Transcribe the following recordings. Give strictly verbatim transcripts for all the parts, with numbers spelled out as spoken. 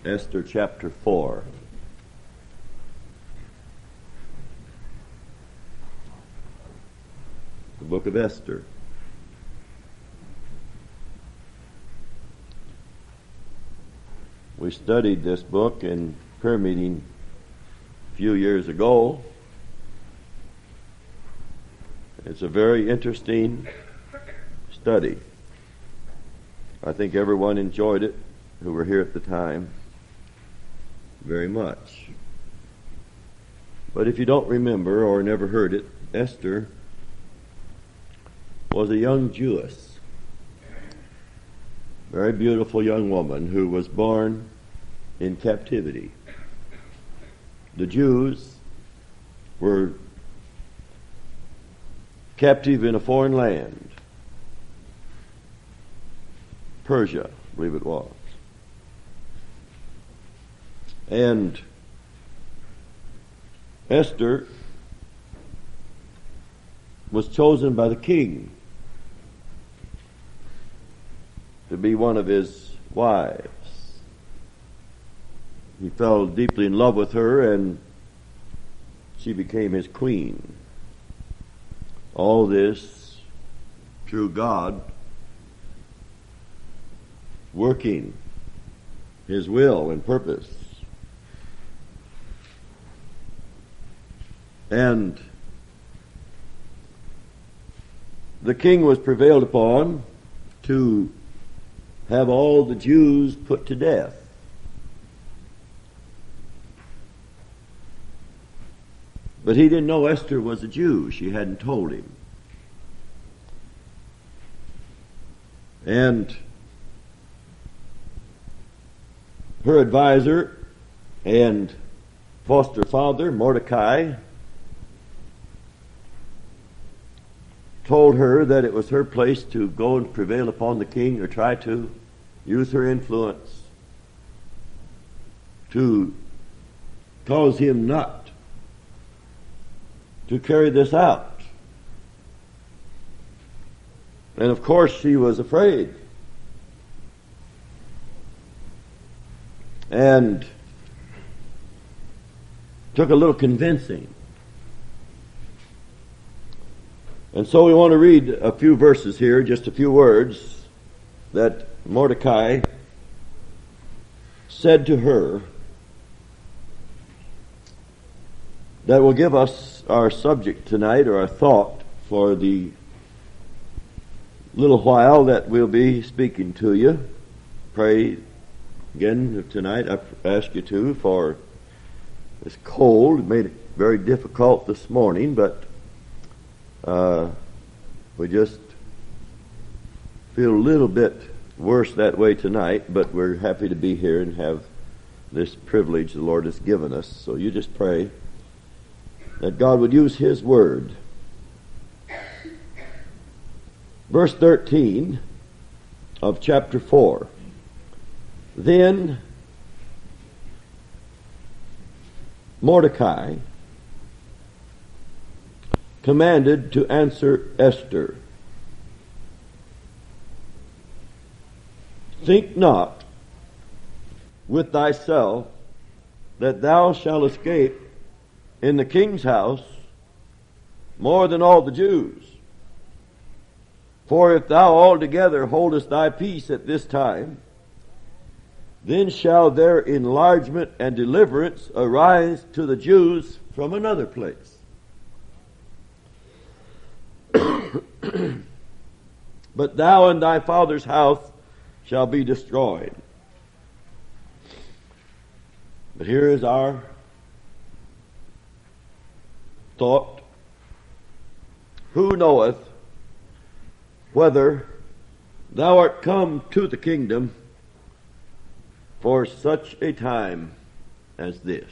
Esther chapter four. The book of Esther. We studied this book in prayer meeting a few years ago. It's a very interesting study. I think everyone enjoyed it who were here at the time very much. But if you don't remember or never heard it, Esther was a young Jewess, very beautiful young woman who was born in captivity. The Jews were captive in a foreign land, Persia, I believe it was. And Esther was chosen by the king to be one of his wives. He fell deeply in love with her, and she became his queen. All this through God working his will and purpose. And the king was prevailed upon to have all the Jews put to death. But he didn't know Esther was a Jew. She hadn't told him. And her advisor and foster father, Mordecai, told her that it was her place to go and prevail upon the king or try to use her influence to cause him not to carry this out. And of course she was afraid. And took a little convincing. And so we want to read a few verses here, just a few words that Mordecai said to her that will give us our subject tonight, or our thought for the little while that we'll be speaking to you. Pray again tonight, I ask you to, for it's cold. It made it very difficult this morning, but uh, we just feel a little bit worse that way tonight, but we're happy to be here and have this privilege the Lord has given us. So you just pray that God would use His Word. Verse thirteen of chapter four. Then Mordecai commanded to answer Esther, think not with thyself that thou shalt escape in the king's house more than all the Jews. For if thou altogether holdest thy peace at this time, then shall their enlargement and deliverance arise to the Jews from another place. But thou and thy father's house shall be destroyed. But here is our thought. Who knoweth whether thou art come to the kingdom for such a time as this?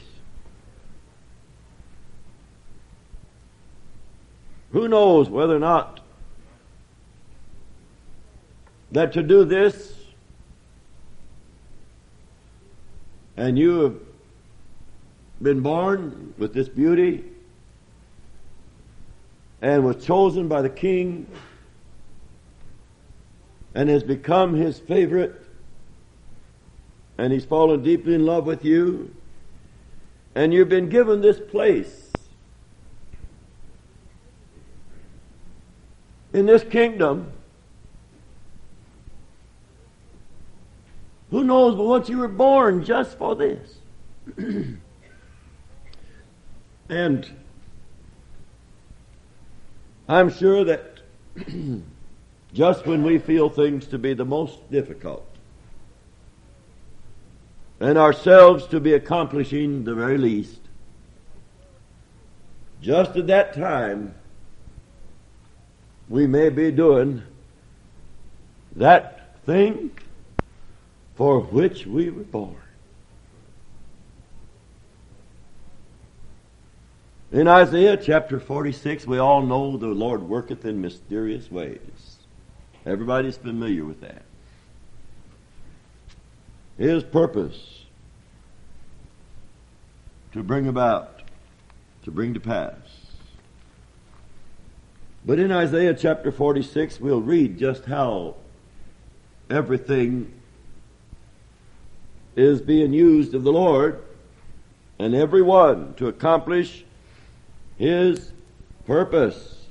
Who knows whether or not that to do this, and you have been born with this beauty and was chosen by the king and has become his favorite and He's fallen deeply in love with you, and you've been given this place in this kingdom. Who knows but once you were born just for this? And I'm sure that just when we feel things to be the most difficult, and ourselves to be accomplishing the very least, just at that time, we may be doing that thing for which we were born. In Isaiah chapter forty-six, we all know the Lord worketh in mysterious ways. Everybody's familiar with that. His purpose to bring about, to bring to pass. But in Isaiah chapter forty-six, we'll read just how everything is being used of the Lord and everyone to accomplish His purpose.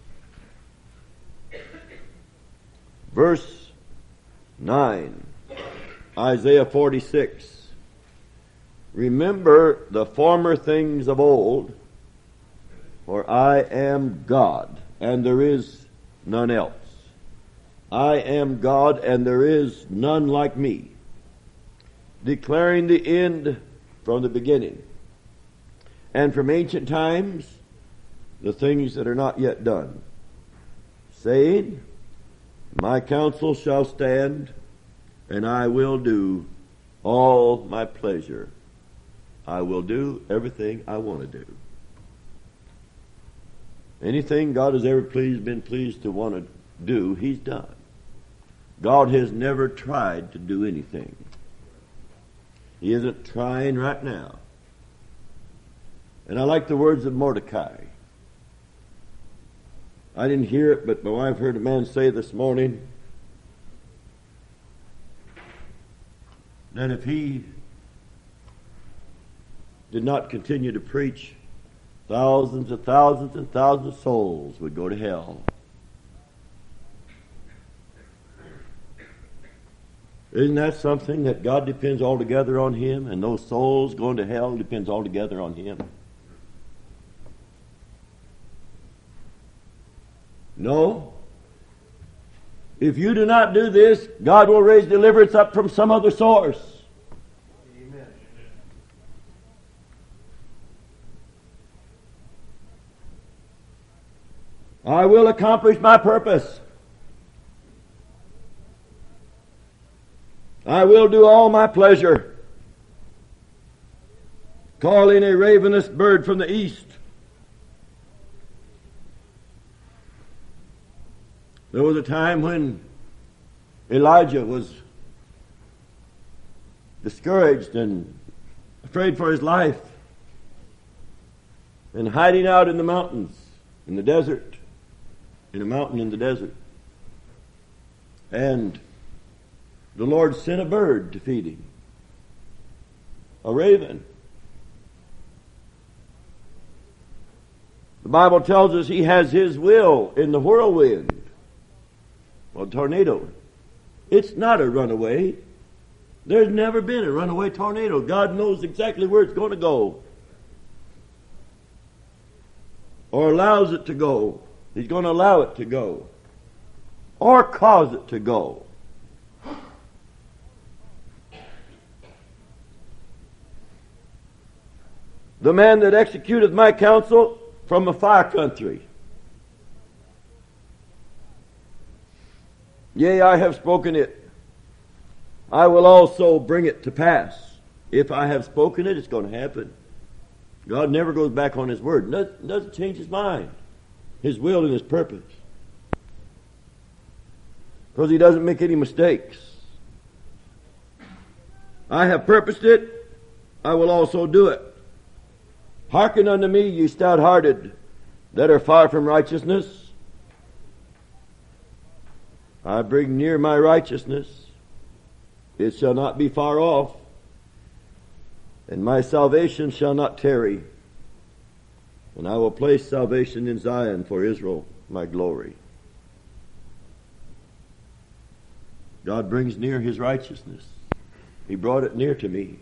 Verse nine, Isaiah forty-six. Remember the former things of old, for I am God, and there is none else. I am God, and there is none like me, declaring the end from the beginning, and from ancient times the things that are not yet done, saying, my counsel shall stand, and I will do all my pleasure. I will do everything I want to do. Anything God has ever pleased, been pleased to want to do, He's done. God has never tried to do anything. He isn't trying right now. And I like the words of Mordecai. I didn't hear it, but my wife heard a man say this morning that if he did not continue to preach, thousands and thousands and thousands of souls would go to hell. Isn't that something, that God depends altogether on Him, and those souls going to hell depends altogether on Him? No. If you do not do this, God will raise deliverance up from some other source. Amen. I will accomplish my purpose. I will do all my pleasure. Calling a ravenous bird from the east. There was a time when Elijah was discouraged and afraid for his life and hiding out in the mountains, in the desert, in a mountain in the desert. And the Lord sent a bird to feed him, a raven. The Bible tells us he has His will in the whirlwind. Well, tornado. It's not a runaway. There's never been a runaway tornado. God knows exactly where it's going to go. Or allows it to go. He's going to allow it to go. Or cause it to go. The man that executeth my counsel from a far country. Yea, I have spoken it. I will also bring it to pass. If I have spoken it, it's going to happen. God never goes back on His word. Doesn't, doesn't change His mind. His will and His purpose. Because He doesn't make any mistakes. I have purposed it. I will also do it. Hearken unto me, ye stout-hearted, that are far from righteousness. I bring near my righteousness. It shall not be far off. And my salvation shall not tarry, and I will place salvation in Zion for Israel, my glory. God brings near His righteousness. He brought it near to me.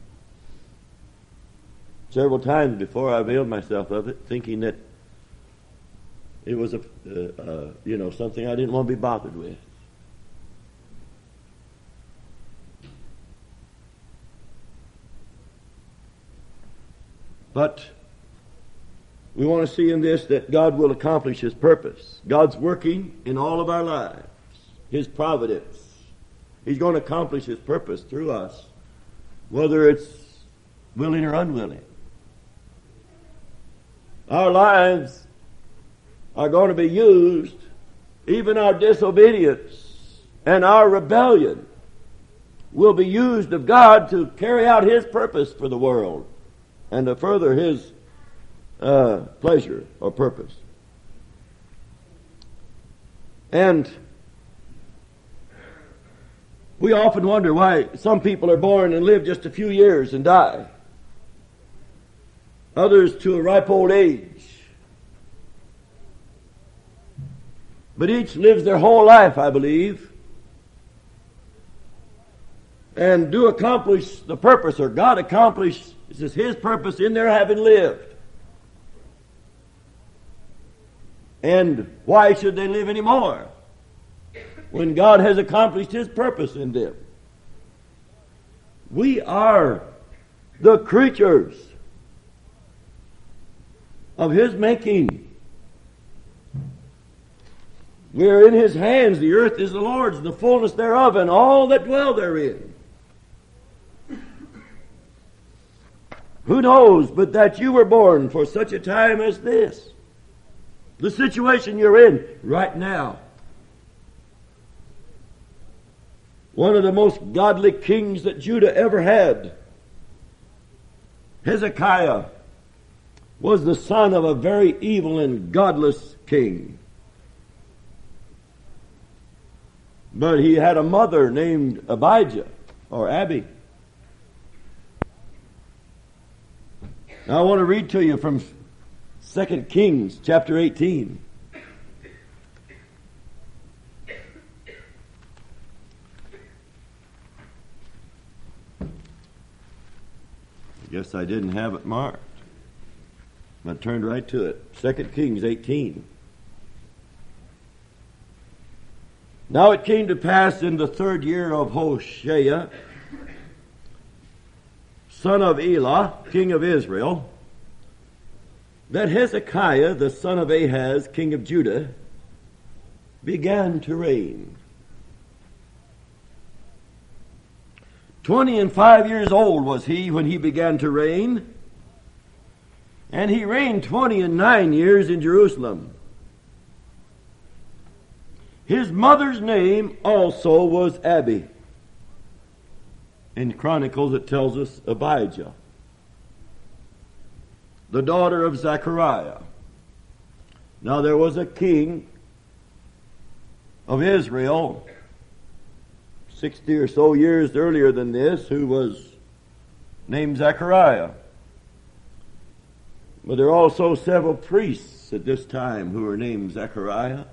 Several times before I availed myself of it, thinking that it was a, uh, uh, you know, something I didn't want to be bothered with. But we want to see in this that God will accomplish His purpose. God's working in all of our lives. His providence. He's going to accomplish His purpose through us, whether it's willing or unwilling. Our lives are going to be used, even our disobedience and our rebellion will be used of God to carry out His purpose for the world and to further His uh, pleasure or purpose. And we often wonder why some people are born and live just a few years and die. Others to a ripe old age. But each lives their whole life, I believe, and do accomplish the purpose, or God accomplishes His purpose in their having lived. And why should they live anymore when God has accomplished His purpose in them? We are the creatures of His making. We are in His hands. The earth is the Lord's, and the fullness thereof, and all that dwell therein. Who knows but that you were born for such a time as this? The situation you're in right now. One of the most godly kings that Judah ever had, Hezekiah, was the son of a very evil and godless king. But he had a mother named Abijah, or Abi. Now I want to read to you from Second Kings chapter eighteen. I guess I didn't have it marked. I turned right to it. Second Kings eighteen. Now it came to pass in the third year of Hoshea, son of Elah, king of Israel, that Hezekiah, the son of Ahaz, king of Judah, began to reign. Twenty and five years old was he when he began to reign, and he reigned twenty and nine years in Jerusalem. His mother's name also was Abi. In Chronicles it tells us Abijah, the daughter of Zechariah. Now there was a king of Israel sixty or so years earlier than this who was named Zechariah. But there are also several priests at this time who were named Zechariah.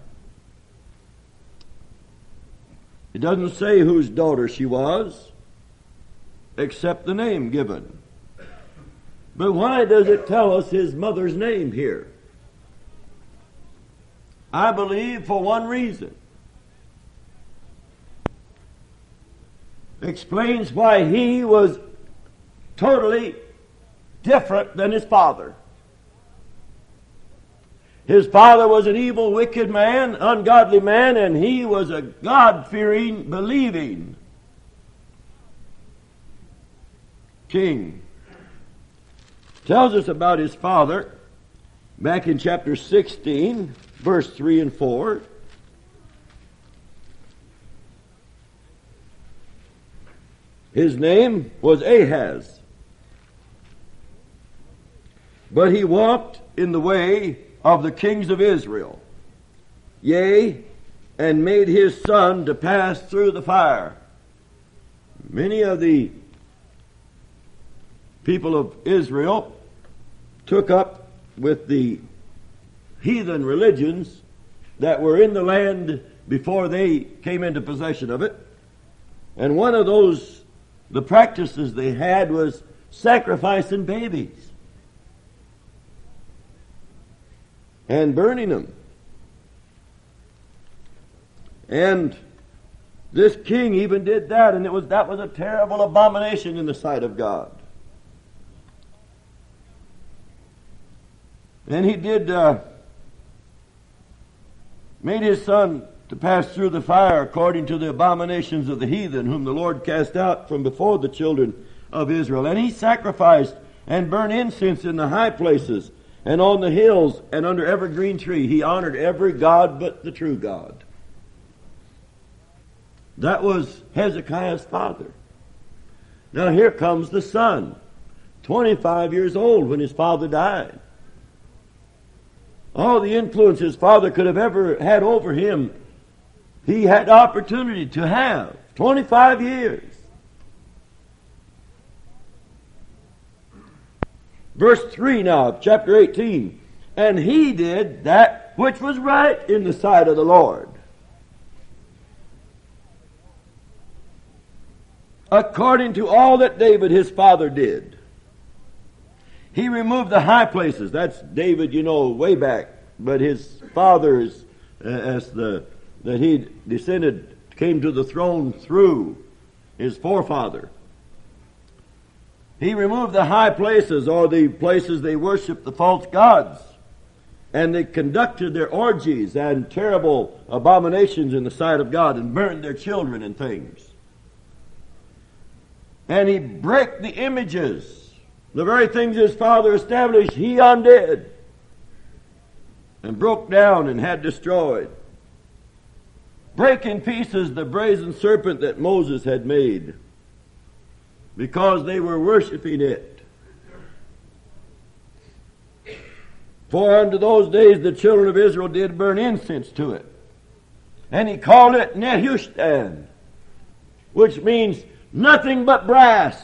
It doesn't say whose daughter she was, except the name given. But why does it tell us his mother's name here? I believe for one reason. Explains why he was totally different than his father. His father was an evil, wicked man, ungodly man, and he was a God-fearing, believing king. Tells us about his father back in chapter sixteen, verse three and four. His name was Ahaz, but he walked in the way of the kings of Israel, yea, and made his son to pass through the fire. Many of the people of Israel took up with the heathen religions that were in the land before they came into possession of it. And one of those, the practices they had was sacrificing babies and burning them. And this king even did that, and it was that was a terrible abomination in the sight of God. And he did uh, made his son to pass through the fire according to the abominations of the heathen, whom the Lord cast out from before the children of Israel. And he sacrificed and burned incense in the high places and on the hills and under every green tree. He honored every god but the true God. That was Hezekiah's father. Now here comes the son, twenty-five years old when his father died. All the influence his father could have ever had over him, he had opportunity to have. twenty-five years. Verse three now of chapter eighteen. And he did that which was right in the sight of the Lord, according to all that David his father did. He removed the high places. That's David, you know, way back. But his fathers, uh, as the that he descended, came to the throne through his forefather. He removed the high places, or the places they worshiped the false gods, and they conducted their orgies and terrible abominations in the sight of God, and burned their children and things. And he broke the images. The very things his father established, he undid and broke down and had destroyed. Break in pieces the brazen serpent that Moses had made, because they were worshiping it. For unto those days the children of Israel did burn incense to it. And he called it Nehushtan, which means nothing but brass.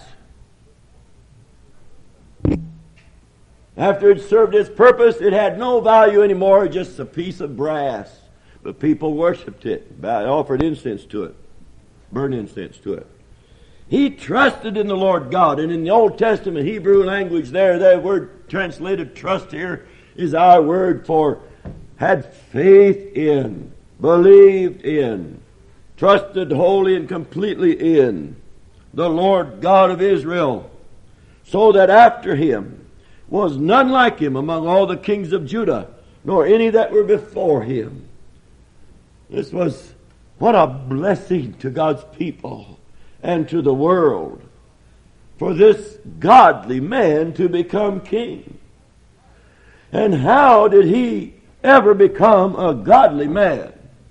After it served its purpose, it had no value anymore, just a piece of brass. But people worshipped it, offered incense to it, burned incense to it. He trusted in the Lord God. And in the Old Testament Hebrew language there, that word translated trust here is our word for had faith in, believed in, trusted wholly and completely in the Lord God of Israel, so that after him was none like him among all the kings of Judah, nor any that were before him. This was, what a blessing to God's people and to the world, for this godly man to become king. And how did he ever become a godly man?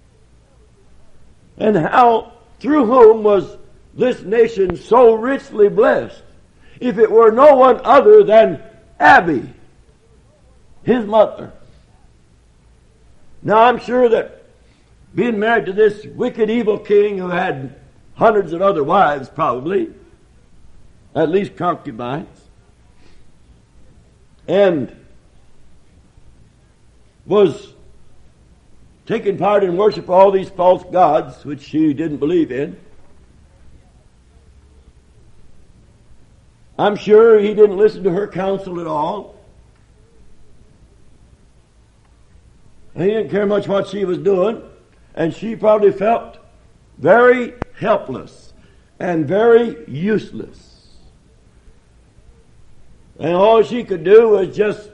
And how, through whom was this nation so richly blessed, if it were no one other than Abi, his mother? Now I'm sure that being married to this wicked, evil king who had hundreds of other wives, probably, at least concubines, and was taking part in worship of all these false gods, which she didn't believe in. I'm sure he didn't listen to her counsel at all. He didn't care much what she was doing, and she probably felt very helpless and very useless. And all she could do was just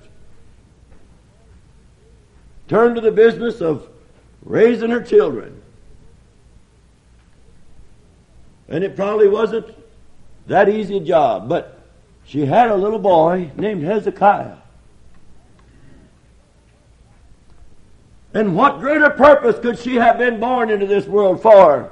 turn to the business of raising her children. And it probably wasn't that easy a job, but she had a little boy named Hezekiah. And what greater purpose could she have been born into this world for?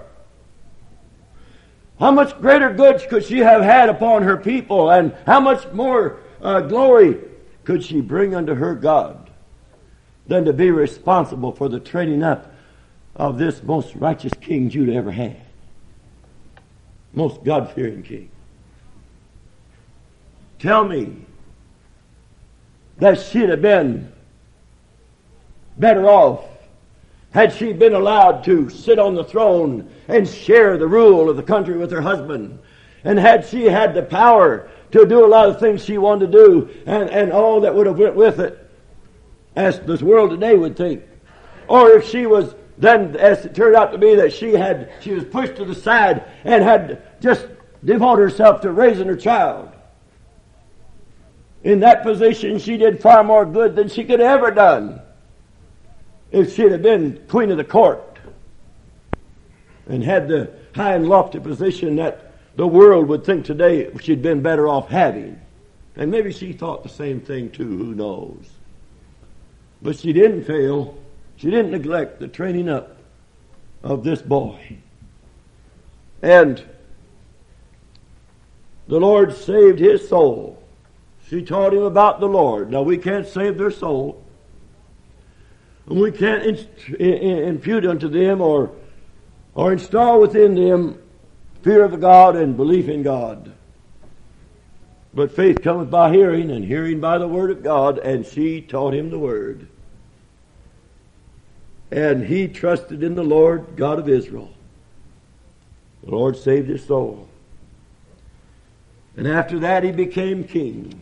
How much greater good could she have had upon her people, and how much more uh, glory could she bring unto her God than to be responsible for the training up of this most righteous king Judah ever had? Most God-fearing king. tell me that she'd have been better off had she been allowed to sit on the throne and share the rule of the country with her husband, and had she had the power to do a lot of things she wanted to do, and, and all that would have went with it, as this world today would think. Or if she was then, as it turned out to be, that she had she was pushed to the side and had just devoted herself to raising her child. In that position, she did far more good than she could have ever done if she'd have been queen of the court and had the high and lofty position that the world would think today she'd been better off having. And maybe she thought the same thing too, who knows. But she didn't fail. She didn't neglect the training up of this boy. And the Lord saved his soul. She taught him about the Lord. Now, we can't save their soul. And we can't impute unto them or, or install within them fear of God and belief in God. But faith cometh by hearing, and hearing by the word of God, and she taught him the word. And he trusted in the Lord God of Israel. The Lord saved his soul. And after that he became king.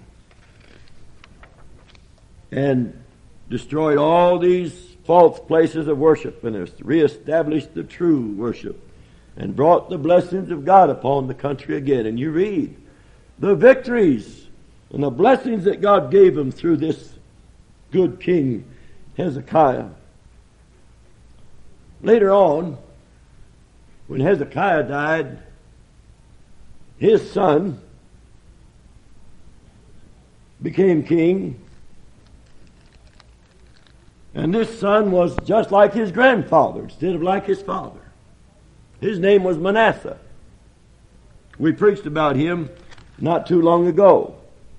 And destroyed all these false places of worship and reestablished the true worship and brought the blessings of God upon the country again. And you read the victories and the blessings that God gave him through this good king Hezekiah. Later on, when Hezekiah died, his son became king. And this son was just like his grandfather instead of like his father. His name was Manasseh. We preached about him not too long ago.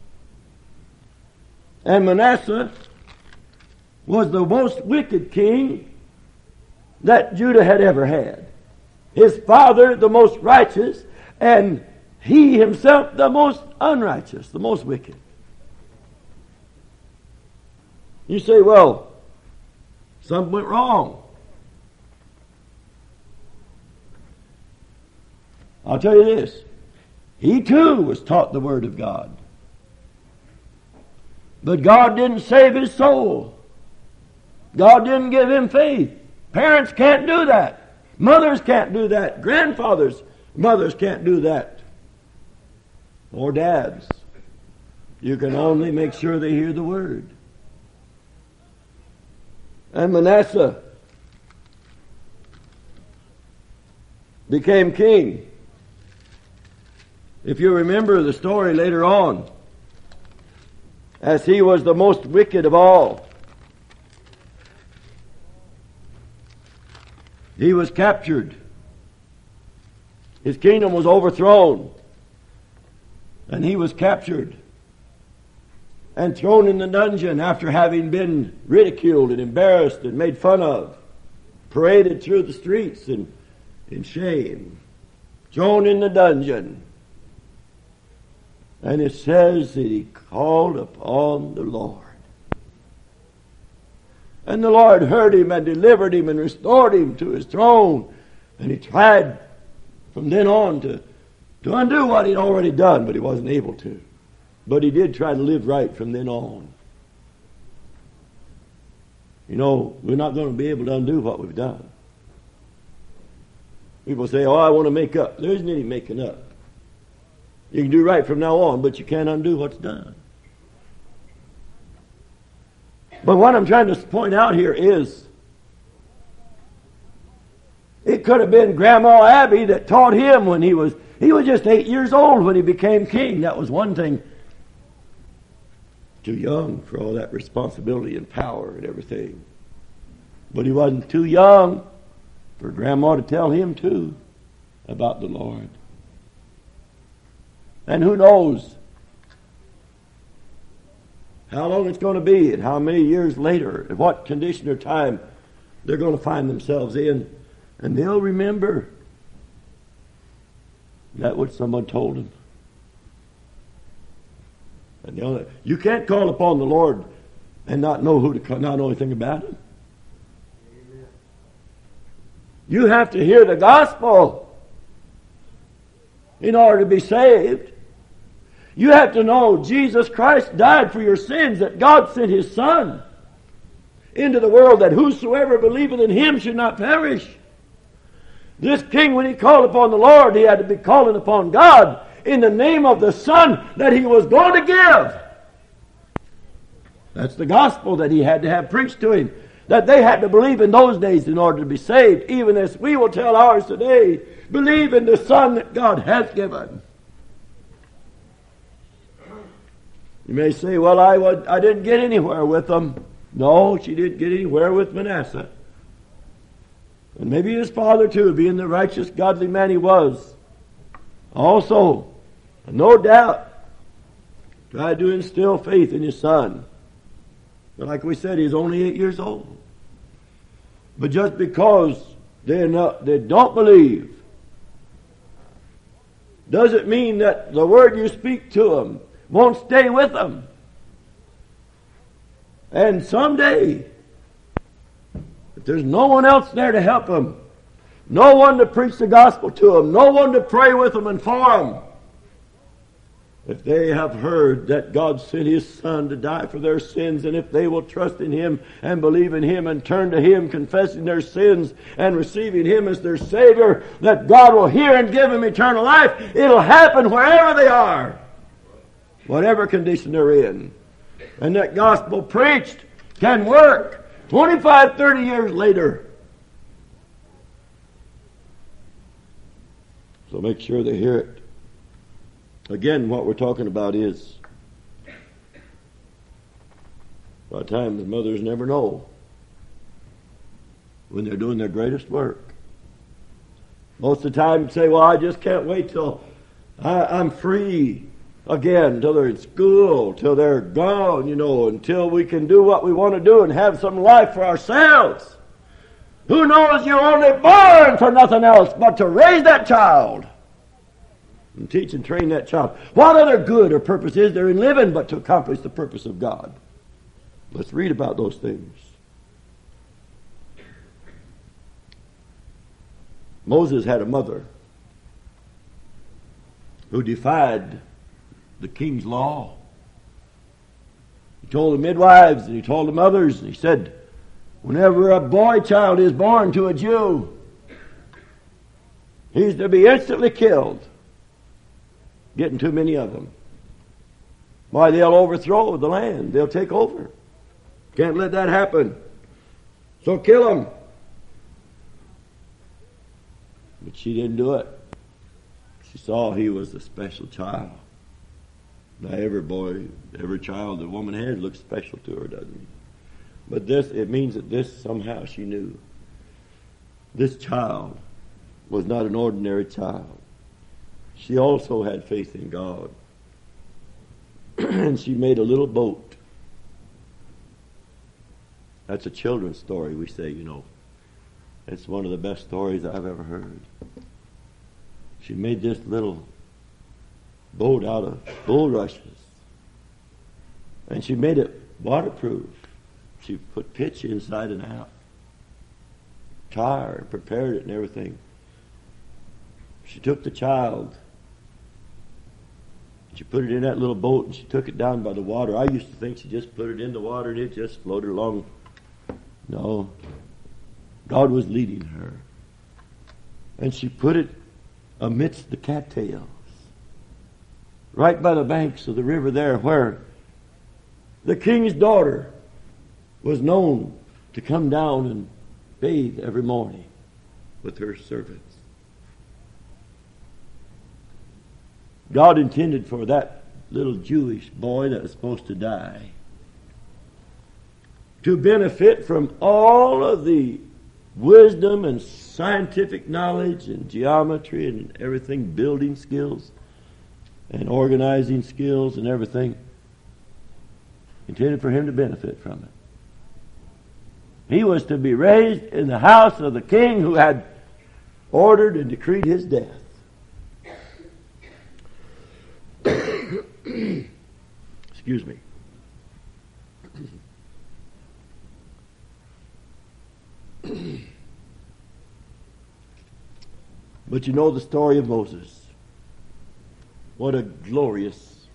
And Manasseh was the most wicked king that Judah had ever had. His father the most righteous, and he himself the most unrighteous, the most wicked. You say, well, something went wrong. I'll tell you this. He too was taught the Word of God. But God didn't save his soul. God didn't give him faith. Parents can't do that. Mothers can't do that. Grandfathers, mothers can't do that. Or dads. You can only make sure they hear the Word. And Manasseh became king. If you remember the story later on, as he was the most wicked of all, he was captured. His kingdom was overthrown. And he was captured and thrown in the dungeon after having been ridiculed and embarrassed and made fun of, paraded through the streets in, in shame, thrown in the dungeon. And it says that he called upon the Lord. And the Lord heard him and delivered him and restored him to his throne. And he tried from then on to, to undo what he'd already done, but he wasn't able to. But he did try to live right from then on. You know, we're not going to be able to undo what we've done. People say, oh, I want to make up. There isn't any making up. You can do right from now on, but you can't undo what's done. But what I'm trying to point out here is, it could have been Grandma Abby that taught him when he was, he was just eight years old when he became king. That was one thing. Too young for all that responsibility and power and everything. But he wasn't too young for Grandma to tell him too about the Lord. And who knows how long it's going to be and how many years later, and what condition or time they're going to find themselves in. And they'll remember that what someone told them. And the only, you can't call upon the Lord and not know who to call, not know anything about Him. Amen. You have to hear the gospel in order to be saved. You have to know Jesus Christ died for your sins, that God sent His Son into the world, that whosoever believeth in Him should not perish. This king, when he called upon the Lord, he had to be calling upon God in the name of the Son that he was going to give. That's the gospel that he had to have preached to him, that they had to believe in those days in order to be saved, even as we will tell ours today. Believe in the Son that God has given. You may say, well, I, would, I didn't get anywhere with them. No, she didn't get anywhere with Manasseh. And maybe his father too, being the righteous, godly man he was. Also, no doubt, tried to instill faith in his son. But like we said, he's only eight years old. But just because they not, they don't believe, doesn't mean that the word you speak to them won't stay with them. And someday, if there's no one else there to help them, no one to preach the gospel to them, no one to pray with them and for them, if they have heard that God sent His Son to die for their sins, and if they will trust in Him and believe in Him and turn to Him, confessing their sins and receiving Him as their Savior, that God will hear and give them eternal life, it'll happen wherever they are, whatever condition they're in. And that gospel preached can work twenty-five, thirty years later. So make sure they hear it. Again, what we're talking about is, a lot of times mothers never know when they're doing their greatest work. Most of the time say, well, I just can't wait till I, I'm free again, till they're in school, till they're gone, you know, until we can do what we want to do and have some life for ourselves. Who knows you're only born for nothing else but to raise that child and teach and train that child. What other good or purpose is there in living but to accomplish the purpose of God? Let's read about those things. Moses had a mother who defied the king's law. He told the midwives and he told the mothers, and he said, whenever a boy child is born to a Jew, he's to be instantly killed. Getting too many of them. Why, they'll overthrow the land. They'll take over. Can't let that happen. So kill them. But she didn't do it. She saw he was a special child. Now every boy, every child a woman has looks special to her, doesn't it? But this, it means that this somehow she knew. This child was not an ordinary child. She also had faith in God. And she made a little boat. That's a children's story, we say, you know. It's one of the best stories I've ever heard. She made this little boat out of bulrushes. And she made it waterproof. She put pitch inside and out. Tar, prepared it and everything. She took the child. She put it in that little boat and she took it down by the water. I used to think she just put it in the water and it just floated along. No. God was leading her. And she put it amidst the cattails. Right by the banks of the river there where the king's daughter was known to come down and bathe every morning with her servants. God intended for that little Jewish boy that was supposed to die to benefit from all of the wisdom and scientific knowledge and geometry and everything, building skills and organizing skills and everything. Intended for him to benefit from it. He was to be raised in the house of the king who had ordered and decreed his death. Excuse me. But you know the story of Moses. What a glorious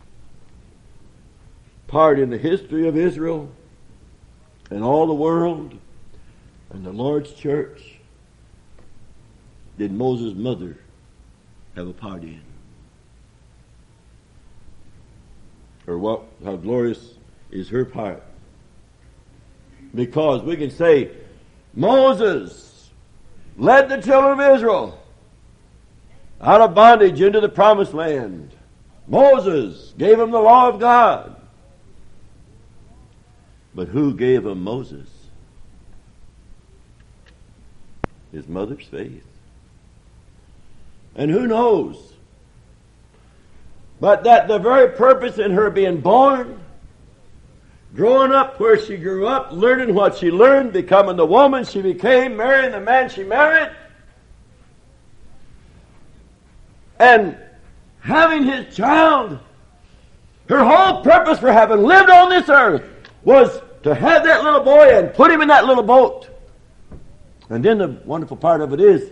part in the history of Israel and all the world and the Lord's church did Moses' mother have a part in. Or what, how glorious is her part. Because we can say, Moses led the children of Israel out of bondage into the promised land. Moses gave them the law of God. But who gave them Moses? His mother's faith. And who knows but that the very purpose in her being born, growing up where she grew up, learning what she learned, becoming the woman she became, marrying the man she married, and having his child, her whole purpose for having lived on this earth was to have that little boy and put him in that little boat. And then the wonderful part of it is,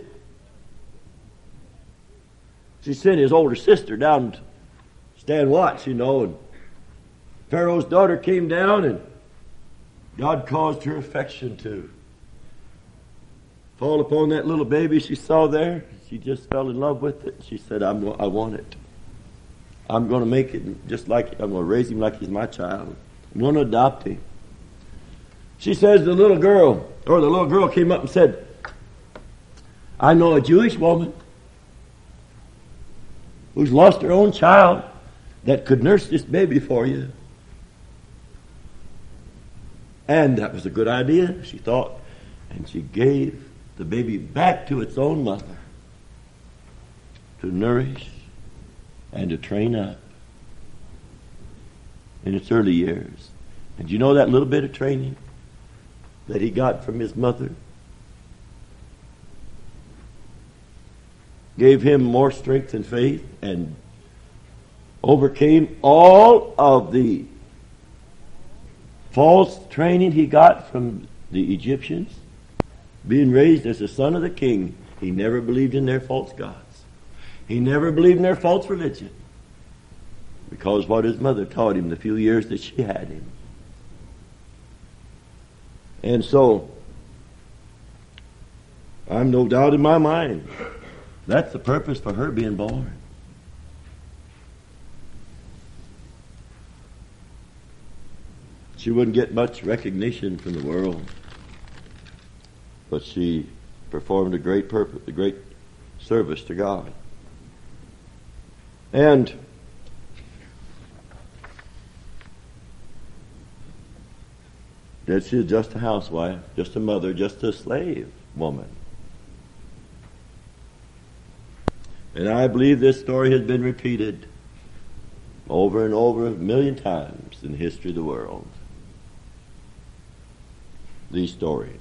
she sent his older sister down to stand watch, you know, and Pharaoh's daughter came down, and God caused her affection to fall upon that little baby she saw there. She just fell in love with it. She said, I'm, I want it. I'm going to make it just like, I'm going to raise him like he's my child. I'm going to adopt him. She says the little girl, or the little girl came up and said, I know a Jewish woman who's lost her own child that could nurse this baby for you. And that was a good idea, she thought. And she gave the baby back to its own mother to nourish and to train up in its early years. And you know that little bit of training that he got from his mother gave him more strength and faith and overcame all of the false training he got from the Egyptians. Being raised as the son of the king, he never believed in their false gods. He never believed in their false religion, because what his mother taught him the few years that she had him. And so, I'm no doubt in my mind, that's the purpose for her being born. She wouldn't get much recognition from the world, but she performed a great purpose, a great service to God. And that she's just a housewife, just a mother, just a slave woman. And I believe this story has been repeated over and over a million times in the history of the world. These stories.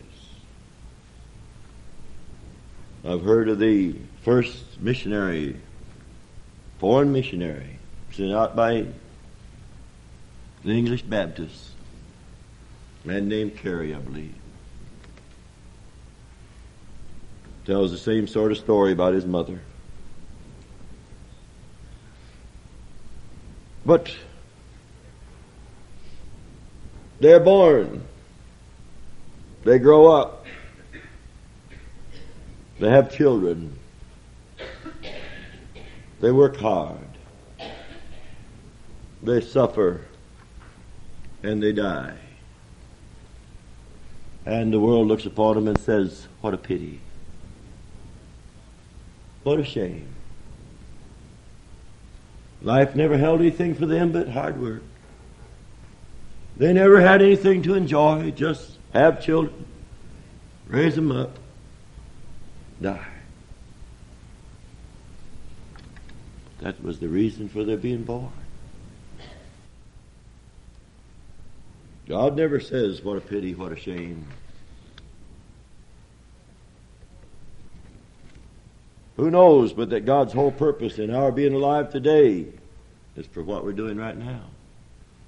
I've heard of the first missionary, foreign missionary, sent out by the English Baptists, a man named Carey, I believe. Tells the same sort of story about his mother. But they're born. They grow up. They have children. They work hard. They suffer. And they die. And the world looks upon them and says, what a pity. What a shame. Life never held anything for them but hard work. They never had anything to enjoy, just have children, raise them up, die. That was the reason for their being born. God never says, what a pity, what a shame. Who knows but that God's whole purpose in our being alive today is for what we're doing right now.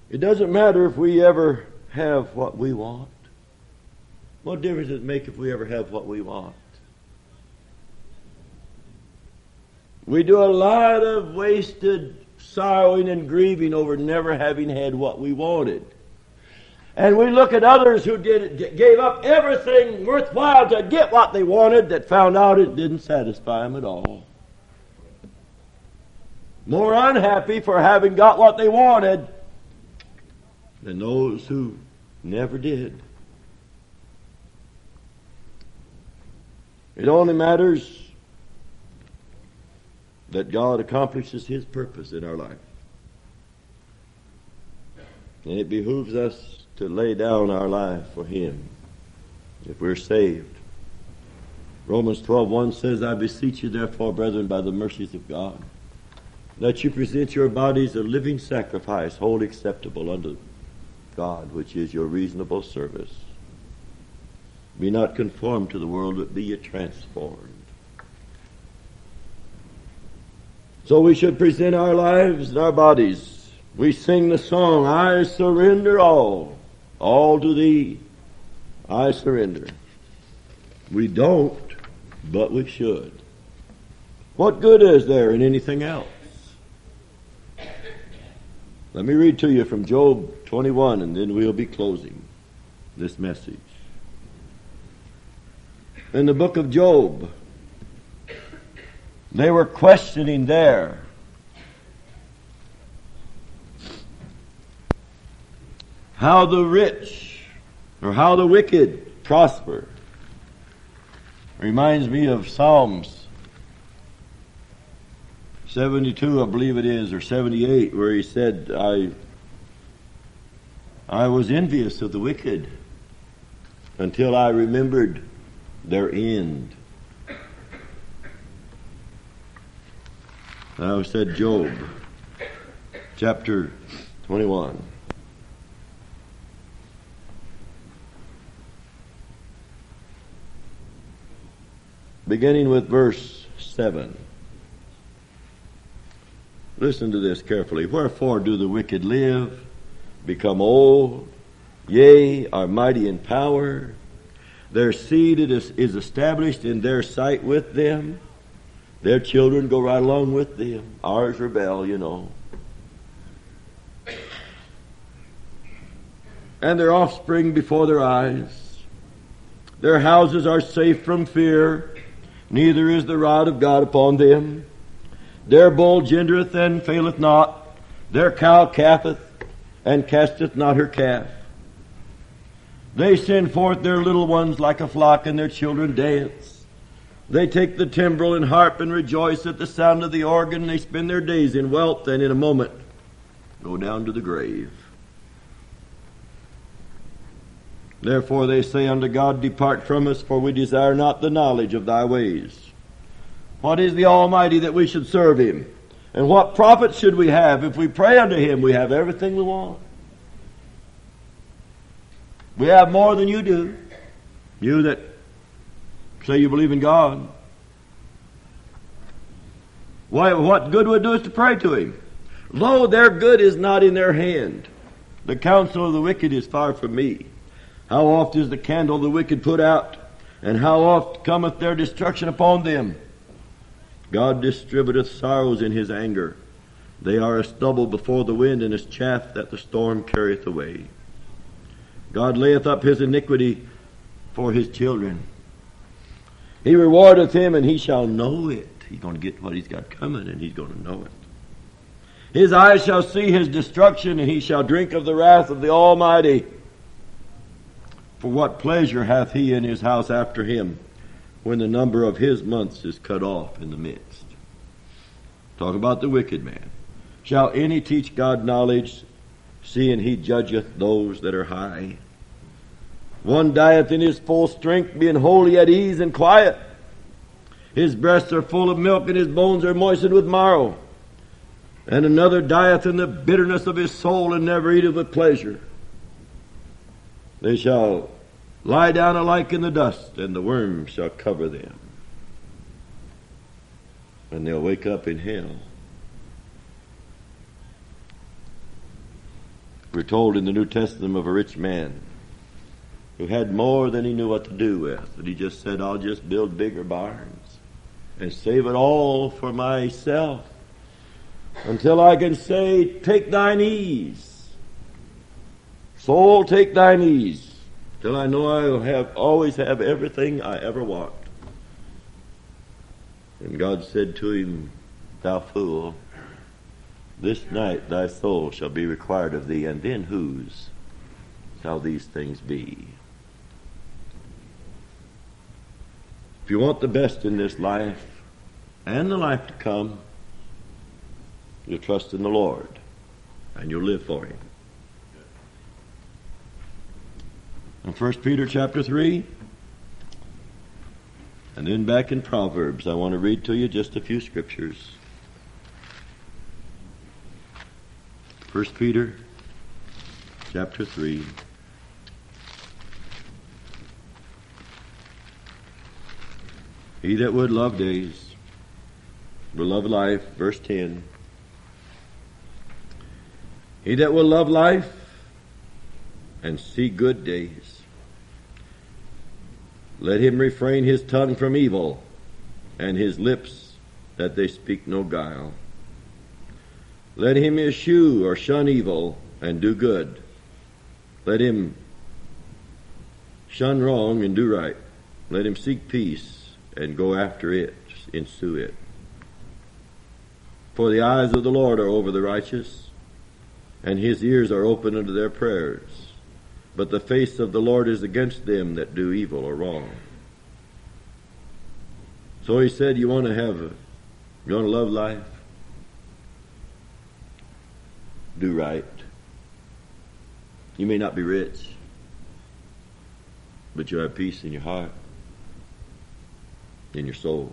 It doesn't matter if we ever have what we want. What difference does it make if we ever have what we want? We do a lot of wasted sorrowing and grieving over never having had what we wanted. And we look at others who did gave up everything worthwhile to get what they wanted, that found out it didn't satisfy them at all. More unhappy for having got what they wanted than those who never did. It only matters that God accomplishes His purpose in our life. And it behooves us to lay down our life for Him if we're saved. Romans twelve one says, I beseech you therefore, brethren, by the mercies of God, that you present your bodies a living sacrifice, wholly acceptable unto God, which is your reasonable service. Be not conformed to the world, but be ye transformed. So we should present our lives and our bodies. We sing the song, I surrender all, all to Thee, I surrender. We don't, but we should. What good is there in anything else? Let me read to you from Job twenty-one, and then we'll be closing this message. In the book of Job, they were questioning there how the rich or how the wicked prosper. Reminds me of Psalms seventy-two, I believe it is, or seventy-eight, where he said, I, I was envious of the wicked until I remembered their end. Now said Job, chapter twenty-one. Beginning with verse seven. Listen to this carefully. Wherefore do the wicked live, become old, yea, are mighty in power? Their seed is, is established in their sight with them. Their children go right along with them. Ours rebel, you know. And their offspring before their eyes. Their houses are safe from fear, neither is the rod of God upon them. Their bull gendereth and faileth not. Their cow calveth and casteth not her calf. They send forth their little ones like a flock, and their children dance. They take the timbrel and harp and rejoice at the sound of the organ. They spend their days in wealth, and in a moment go down to the grave. Therefore they say unto God, depart from us, for we desire not the knowledge of thy ways. What is the Almighty that we should serve Him? And what profit should we have? If we pray unto Him, we have everything we want. We have more than you do. You that say you believe in God. Why, what good would it do us to pray to Him? Lo, their good is not in their hand. The counsel of the wicked is far from me. How oft is the candle of the wicked put out, and how oft cometh their destruction upon them? God distributeth sorrows in His anger. They are as stubble before the wind, and as chaff that the storm carrieth away. God layeth up His iniquity for His children. He rewardeth him, and he shall know it. He's going to get what he's got coming, and he's going to know it. His eyes shall see his destruction, and he shall drink of the wrath of the Almighty. For what pleasure hath he in his house after him, when the number of his months is cut off in the midst? Talk about the wicked man. Shall any teach God knowledge, seeing he judgeth those that are high? One dieth in his full strength, being wholly at ease and quiet. His breasts are full of milk, and his bones are moistened with marrow. And another dieth in the bitterness of his soul, and never eateth with pleasure. They shall lie down alike in the dust, and the worms shall cover them. And they'll wake up in hell. We're told in the New Testament of a rich man who had more than he knew what to do with. And he just said, I'll just build bigger barns and save it all for myself until I can say, take thine ease. Soul, take thine ease, till I know I will have always have everything I ever want. And God said to him, thou fool, this night thy soul shall be required of thee, and then whose shall these things be? If you want the best in this life and the life to come, you'll trust in the Lord and you'll live for Him. In First Peter chapter three, and then back in Proverbs, I want to read to you just a few scriptures. First Peter chapter three. He that would love days will love life. Verse ten. He that will love life and see good days, let him refrain his tongue from evil, and his lips that they speak no guile. Let him eschew or shun evil, and do good. Let him shun wrong and do right. Let him seek peace, and go after it, ensue it. For the eyes of the Lord are over the righteous, and his ears are open unto their prayers. But the face of the Lord is against them that do evil or wrong. So he said, you want to have, a, you want to love life? Do right. You may not be rich, but you have peace in your heart, in your soul.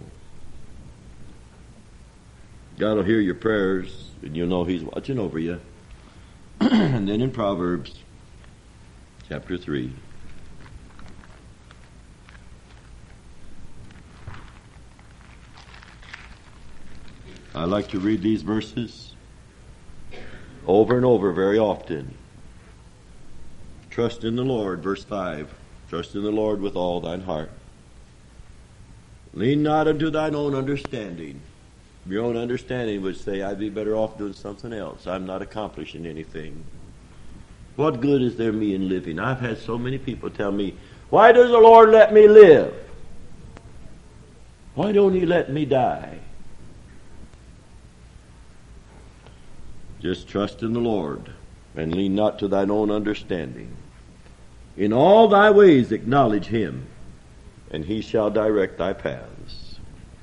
God will hear your prayers, and you'll know He's watching over you. And then in Proverbs chapter three, I like to read these verses over and over very often. Trust in the Lord, verse five. Trust in the Lord with all thine heart. Lean not unto thine own understanding. Your own understanding would say, I'd be better off doing something else. I'm not accomplishing anything. What good is there me in living? I've had so many people tell me, why does the Lord let me live? Why don't He let me die? Just trust in the Lord, and lean not to thine own understanding. In all thy ways acknowledge Him, and He shall direct thy paths.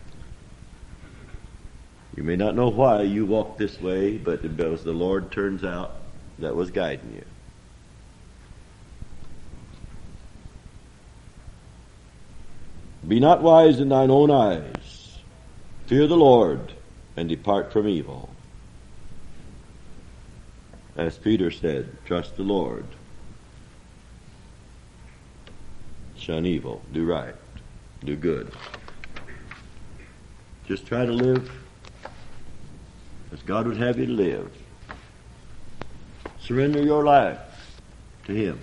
You may not know why you walk this way, but as the Lord turns out, that was guiding you. Be not wise in thine own eyes. Fear the Lord, and depart from evil. As Peter said, trust the Lord. Shun evil. Do right. Do good. Just try to live as God would have you to live. Surrender your life to Him,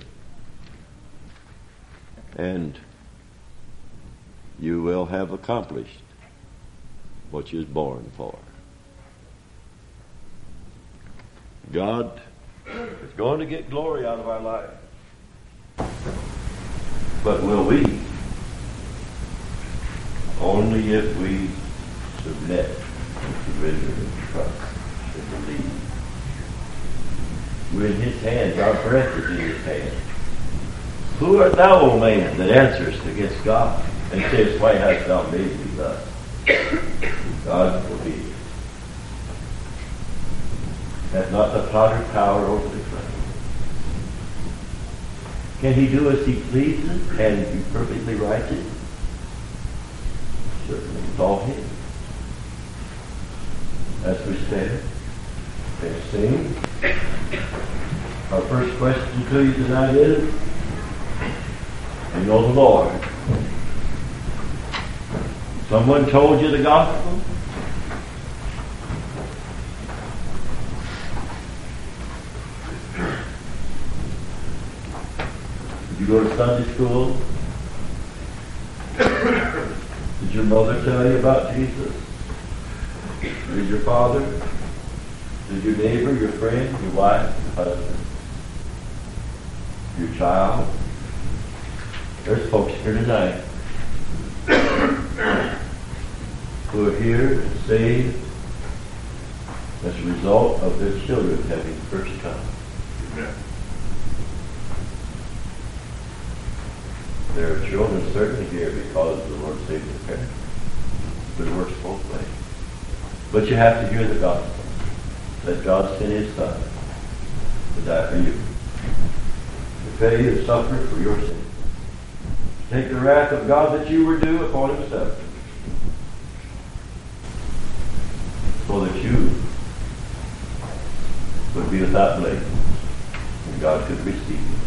and you will have accomplished what you was born for. God is going to get glory out of our life. But will we? Only if we submit and surrender and trust and believe. We're in His hands. Our breath is in His hands. Who art thou, O man, that answerest against God, and sayest, why hast thou made me thus? God forbid. Hath not the potter power over the clay? Can He do as He pleases and be perfectly righteous? Certainly, it's all His. As we stand and sing, our first question to you tonight is, you know the Lord. Someone told you the gospel? go to Sunday school? Did your mother tell you about Jesus? Did your father? Did your neighbor, your friend, your wife, your husband, your child? There's folks here tonight who are here and saved as a result of their children having first come. Amen. There are children certainly here because the Lord saved their parents. But it works both ways. But you have to hear the gospel. That God sent His Son to die for you. To pay the suffer for your sins. To take the wrath of God that you were due upon Himself. So that you would be without blame. And God could receive you.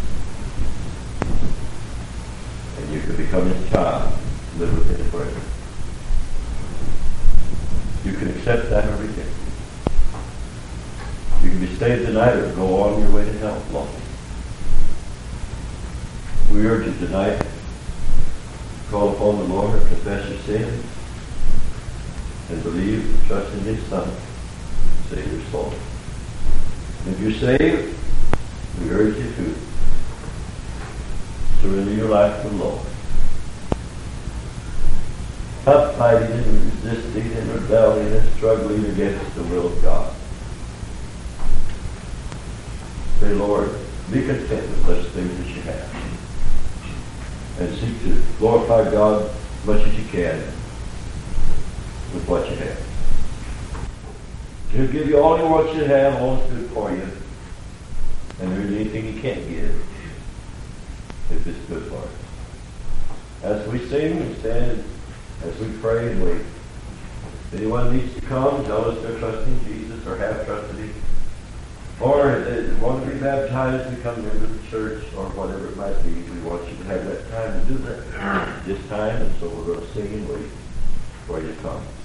And you could become His child. Live with Him forever. You can accept that or reject it. You can be saved tonight or go on your way to hell lost. We urge you tonight to call upon the Lord, confess your sins, and believe and trust in His Son to save your soul. And if you're saved, we urge you to surrender your life to the Lord. Stop fighting and resisting and rebelling and struggling against the will of God. Say, Lord, be content with such things as you have. And seek to glorify God as much as you can with what you have. He'll give you all you want you to have, all that's good for you. And there isn't anything He can't give if it's good for us. As we sing and stand, as we pray and wait, if anyone needs to come, tell us they're trusting Jesus or have trusted Him, or they want to be baptized and come into the church or whatever it might be, we want you to have that time to do that this time, and so we're going to sing and wait for you to come.